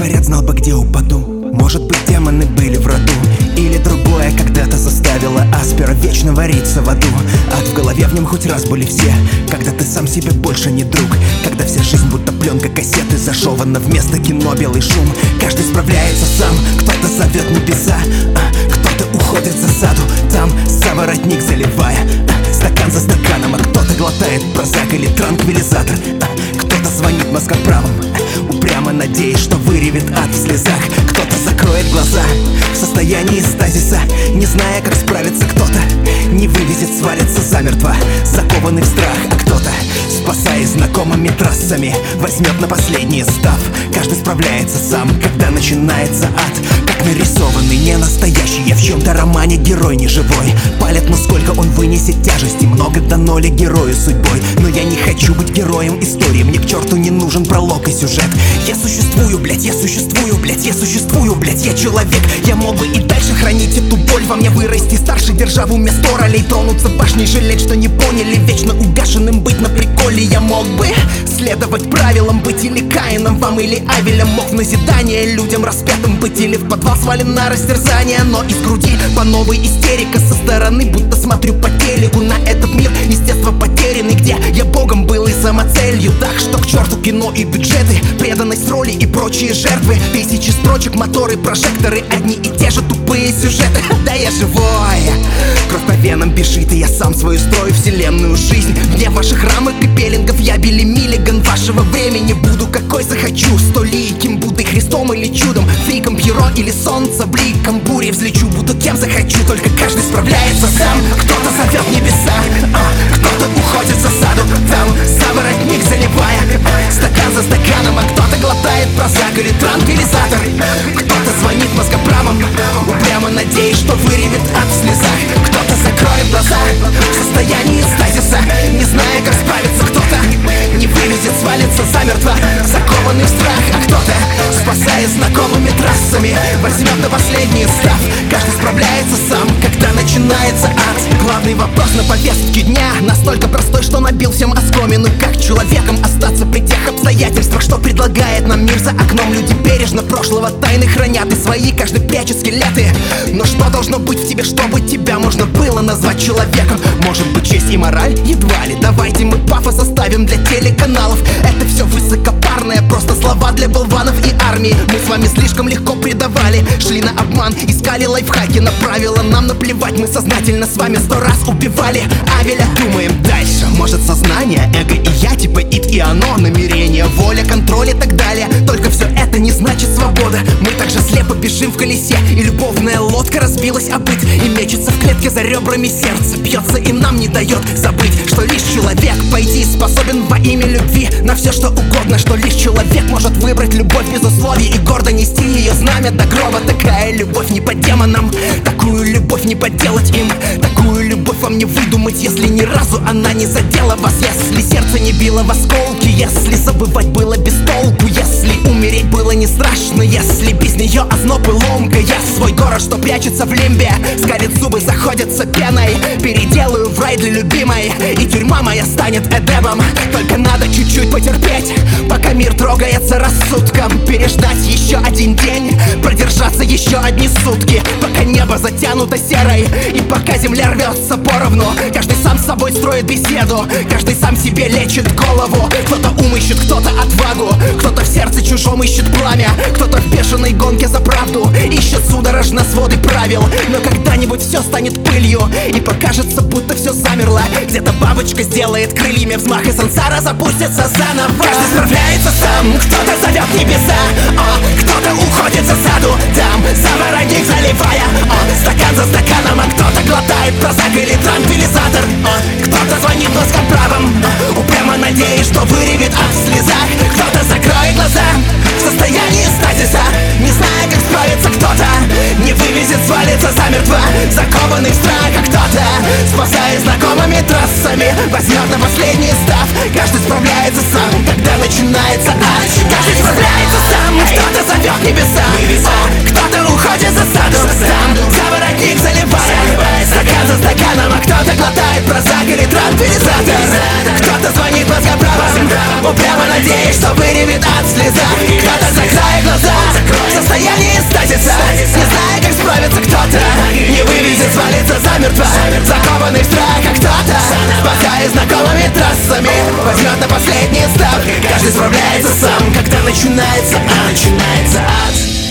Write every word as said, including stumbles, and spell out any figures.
говорят, знал бы, где упаду. Может быть, демоны были в роду, или другое когда-то заставило аспера вечно вариться в аду. Ад в голове, в нем хоть раз были все, когда ты сам себе больше не друг, когда вся жизнь будто пленка кассеты зашивана вместо кино белый шум. Каждый справляется сам, кто-то зовет небеса, а кто-то уходит в засаду, там за воротник заливая а, стакан за стаканом, а кто-то глотает прозак или транквилизатор, а кто-то звонит мозгоправом, а, упрямо надеясь, что выревет ад в слезах. Кто-то закроет глаза в состоянии стазиса, не зная, как справиться. Кто-то не вывезет, свалится замертво, закованный в страх, а кто-то, спасаясь знакомыми трассами, возьмет на последний став. Каждый справляется сам, когда начинается ад, как нарисованный, не настоящий. Я в чем-то романе герой не живой. Палят, но сколько он вынесет тяжести, много дано ли герою судьбой. Но я не хочу быть героем истории, мне к черту не нужен пролог и сюжет. Я существую, блять, я существую, блять, я существую, блять, я человек. Я мог бы и дальше хранить эту боль во мне, вырасти старше, держа в уме сто ролей, тронуться башней, жалеть, что не поняли, вечно угашенным быть на приколе. Я мог бы следовать правилам, быть или Каином вам, или Авелем. Мог в назидание людям распятым быть, или в подвал свален на растерзание. Но из груди по новой истерика, со стороны будто смотрю по телеку на этот мир, естество потерянный, где я богом был и самоцелью. Так что к черту кино и бюджеты, преданность роли и прочие жертвы, тысячи строчек, моторы, прожекторы, одни и те же тупые сюжеты. Да я живой, кровь по венам бежит, и я сам свою строю вселенную жизнь. Вне ваших рамок и пеленгов я Билли Миллиган вашего времени. Буду какой захочу, столиким, Буддой, Христом или чудом, фриком, Пьеро или солнце бликом, бури взлечу, буду кем захочу, только каждый справляется сам. Кто-то зовет небеса, а кто-то уходит в засаду, там за воротник заливая а, стакан за стаканом, а кто-то глотает прозак или транквилизатор. Кто-то звонит мозгоправом, упрямо надеясь, что выревет ад в слезах. Кто-то закроет глаза в состоянии стазиса, не зная, как справиться. Кто-то не вывезет, свалится замертво, закованный в страх, а кто-то, спасаясь знакомыми трассами, возьмет на последний став. Каждый справляется сам, когда начинается ад. Главный вопрос на повестке дня настолько простой, что набил всем оскомину. Как человеком остаться при тех обстоятельствах, что предлагает нам мир за окном? Люди бережно прошлого тайны хранят, и свои каждый прячет скелеты. Но что должно быть в тебе, чтобы тебя можно было назвать человеком? Может быть, честь и мораль? Едва ли. Давайте мы пафос оставим для телеканалов. Это все высокопарное, просто слова для болванов и армии. Мы с вами слишком легко предавали, шли на обман, искали лайфхаки, на правила нам наплевать. Мы сознательно с вами сто раз убивали Авеля. Думаем дальше, может сознание, эго и я, типа ид и оно, намерение, воля, контроль и так далее. Только все это не значит свобода. Мы также слепо бежим в колесе, и любовная лодка разбилась о быт, и мечется в клетке за ребрами сердце, бьется и нам не дает забыть, что лишь человек, по идее, способен во имя любви на все что угодно, что лишь человек может выбрать любовь без условий и гордо нести ее знамя до гроба. Такая любовь не по демонам, такую любовь не подделать им, такую любовь вам не выдумать, если ни разу она не задела вас. Если сердце не било в осколки, если забывать было без толку, если умереть было не страшно, если без нее озноб и ломка. Я свой город, что прячется в лимбе, скалит зубы, заходятся пеной, переделаю в рай для любимой, и тюрьма моя станет эдемом. Только надо чуть-чуть потерпеть, пока мир трогается рассудком, переждать еще один день, продержаться еще одни сутки, пока небо затянуто серой, и пока земля рвется поровну. Каждый сам с собой строит беседу, каждый сам себе лечит голову. Кто-то ум ищет, кто-то отвагу, кто-то в сердце чужом ищет пламя, кто-то в бешеной гонке за правду ищет судорожно своды правил. Но когда-нибудь все станет пылью, и покажется, будто все замерло. Где-то бабочка сделает крыльями взмах, и сансара запустится заново. Каждый справляется сам, кто-то зовет небеса, о, кто-то уходит в засаду, там за воротник заливая о, стакан за стаканом, а кто-то глотает прозак или транквилизатор. О, кто-то звонит мозгоправом, упрямо надеясь, что выревет ад в слезах. Кто-то закроет глаза в состоянии стазиса, не зная, как справиться. Кто-то не вывезет, свалится замертво, закованный в страх, а кто-то, спасаясь знакомыми трассами, возьмет на последний став. Каждый справляется сам, когда начинается ад. Каждый справляется сам, кто-то зовет небеса, кто-то уходит в засаду, сам за воротник заливая стакан за стаканом, а кто-то глотает прозак или транквилизатор. Кто-то звонит мозгоправом, упрямо надеясь, что выревет ад в слезах. Кто-то закроет глаза свалится замертво, закованный в страхах кто-то, спасая знакомыми трассами, возьмет на последние ставки. Каждый справляется сам, когда начинается, а начинается ад.